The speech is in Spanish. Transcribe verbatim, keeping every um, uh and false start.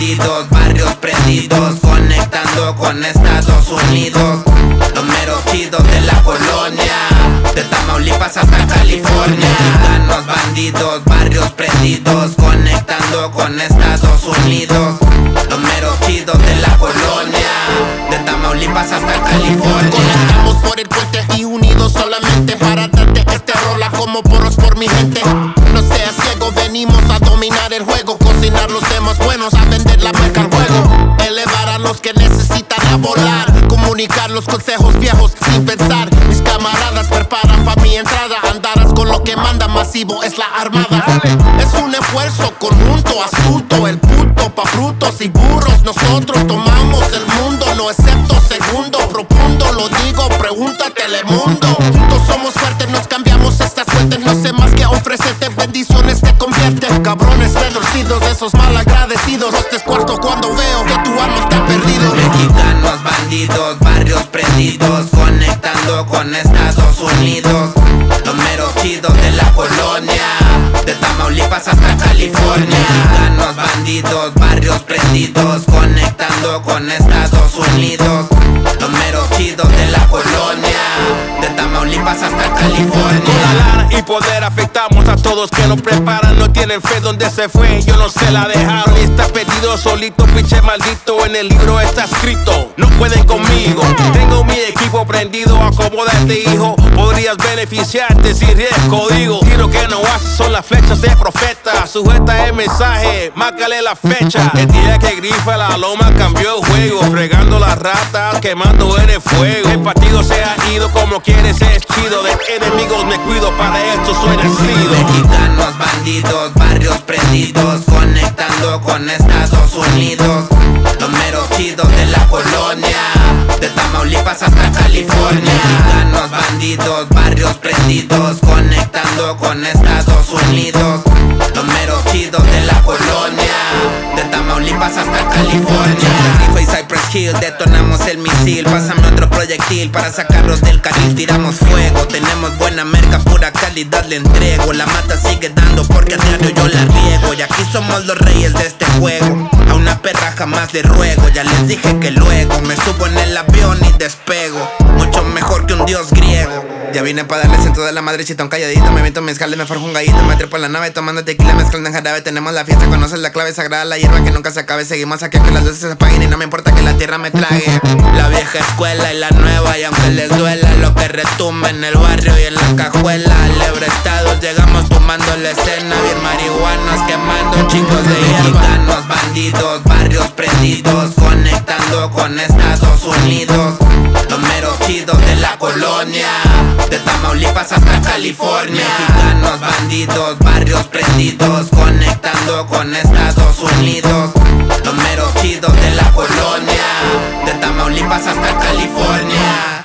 bandidos, barrios prendidos, conectando con Estados Unidos. Los meros chidos de la colonia, de Tamaulipas hasta California. Mexicanos bandidos, barrios prendidos, conectando con Estados Unidos. Los meros chidos de la colonia, de Tamaulipas hasta California. Conectamos por el puente y unidos solamente para darte este rola como porros por mi gente. No seas ciego, venimos a dominar el juego, cocinar los temas buenos, a vender la marca al juego, elevar a los que necesitan a volar, comunicar los consejos viejos sin pensar. Mis camaradas preparan pa' mi entrada, andarás con lo que manda, masivo es la armada. Es un esfuerzo conjunto, astuto, el puto pa' frutos y burros. Nosotros tomamos el mundo, no excepto segundo, profundo, lo digo, pregunta Telemundo. Juntos somos fuertes, nos cambiamos estas fuentes, no sé más que ofrecerte, bendiciones te convierte. Cabrones retorcidos, esos malagradecidos, los descuarto cuando veo que tu alma está perdido. Mexicanos bandidos, barrios prendidos, conectando con Estados Unidos. Los meros chidos de la colonia, de Tamaulipas hasta California. Mexicanos bandidos, barrios prendidos, conectando con Estados Unidos. Los meros chidos de la colonia, de Tamaulipas hasta California. Con la lana y poder afectamos a todos que no preparan, no tienen fe donde se fue, yo no se la dejaron. Y está pedido solito, pinche maldito, en el libro está escrito, no pueden conmigo. Tengo mi equipo prendido, acomódate hijo, podrías beneficiarte si riesgo. Digo, tiro que no hace son las flechas de profeta, sujeta el mensaje, márcale la fecha. El día que grifa la loma cambió el juego, fregando las ratas, quemando en el fuego. El partido se ha ido como quieres, es chido, de enemigos me cuido, para esto soy nacido. Mexicanos bandidos, barrios prendidos, conectando con Estados Unidos. Los meros chidos de la colonia, de Tamaulipas hasta California. Mexicanos bandidos, barrios prendidos, conectando con Estados Unidos. Los meros chidos de la colonia, de Tamaulipas hasta California. Rifa y Cypress Hill, detonamos el misil. Pásame otro proyectil para sacarlos del carril. Tiramos fuego, tenemos buena merca, pura calidad le entrego. La mata sigue dando porque a diario yo la riego. Y aquí somos los reyes de este juego, a una perra jamás le ruego. Ya les dije que luego me subo en el avión y despego, mucho mejor que un dios griego. Ya vine pa' darles en toda la madrecita un calladito. Me meto mezcal, me forjo un gallito. Me trepo en la nave tomando tequila, mezclando en jarabe. Tenemos la fiesta, conoces la clave sagrada, la hierba que nunca se acabe. Seguimos aquí que las luces se apaguen y no me importa que la tierra me trague. La vieja escuela y la nueva, y aunque les duela lo que retumba en el barrio y en la cajuela. Lebrestados llegamos tomando la escena, bien marihuanos quemando chicos de hierba. Mexicanos bandidos, barrios prendidos, conectando con Estados Unidos. Los meros chidos de la colonia, de Tamaulipas hasta California. Mexicanos bandidos, barrios prendidos, conectando con Estados Unidos. Los meros chidos de la colonia, de Tamaulipas hasta California.